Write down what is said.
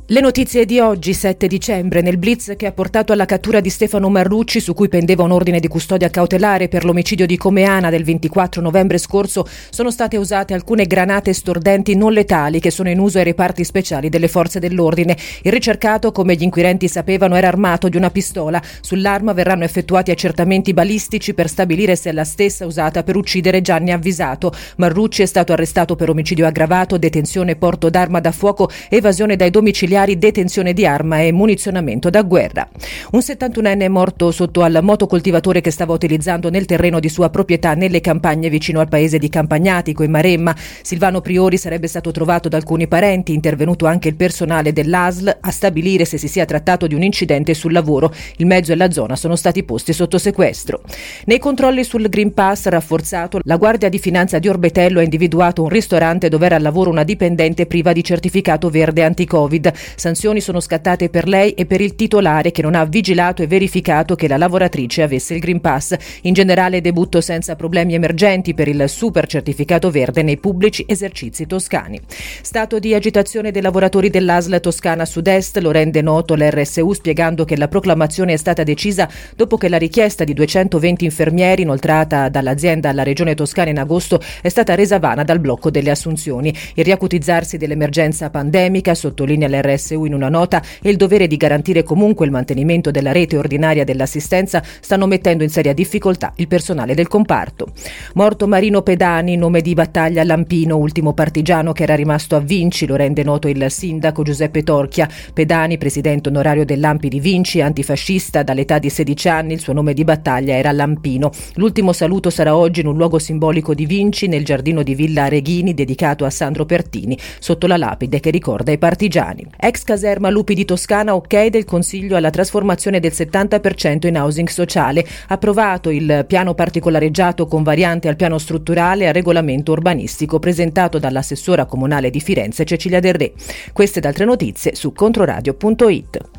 Le notizie di oggi, 7 dicembre, nel blitz che ha portato alla cattura di Stefano Marrucci, su cui pendeva un ordine di custodia cautelare per l'omicidio di Comeana del 24 novembre scorso, sono state usate alcune granate stordenti non letali che sono in uso ai reparti speciali delle forze dell'ordine. Il ricercato, come gli inquirenti sapevano, era armato di una pistola. Sull'arma verranno effettuati accertamenti balistici per stabilire se è la stessa usata per uccidere Gianni Avvisato. Marrucci è stato arrestato per omicidio aggravato, detenzione, porto d'arma da fuoco, evasione dai domiciliari, detenzione di arma e munizionamento da guerra. Un 71enne è morto sotto al motocoltivatore che stava utilizzando nel terreno di sua proprietà nelle campagne vicino al paese di Campagnatico in Maremma. Silvano Priori sarebbe stato trovato da alcuni parenti, intervenuto anche il personale dell'ASL a stabilire se si sia trattato di un incidente sul lavoro. Il mezzo e la zona sono stati posti sotto sequestro. Nei controlli sul Green Pass rafforzato, la Guardia di Finanza di Orbetello ha individuato un ristorante dove era al lavoro una dipendente priva di certificato verde anti-Covid. Sanzioni sono scattate per lei e per il titolare che non ha vigilato e verificato che la lavoratrice avesse il Green Pass. In generale, debutto senza problemi emergenti per il super certificato verde nei pubblici esercizi toscani. Stato di agitazione dei lavoratori dell'ASL Toscana Sud-Est lo rende noto l'RSU, spiegando che la proclamazione è stata decisa dopo che la richiesta di 220 infermieri inoltrata dall'azienda alla Regione Toscana in agosto è stata resa vana dal blocco delle assunzioni. Il riacutizzarsi dell'emergenza pandemica, sottolinea l'RSU in una nota, e il dovere di garantire comunque il mantenimento della rete ordinaria dell'assistenza stanno mettendo in seria difficoltà il personale del comparto. Morto Marino Pedani, nome di battaglia Lampino, ultimo partigiano che era rimasto a Vinci, lo rende noto il sindaco Giuseppe Torchia. Pedani, presidente onorario dell'Ampi di Vinci, antifascista dall'età di 16 anni, il suo nome di battaglia era Lampino. L'ultimo saluto sarà oggi in un luogo simbolico di Vinci, nel giardino di Villa Reghini, dedicato a Sandro Pertini, sotto la lapide che ricorda i partigiani. Ex caserma Lupi di Toscana, ok del Consiglio alla trasformazione del 70% in housing sociale. Approvato il piano particolareggiato con variante al piano strutturale e al regolamento urbanistico presentato dall'assessora comunale di Firenze Cecilia Del Re. Queste ed altre notizie su controradio.it.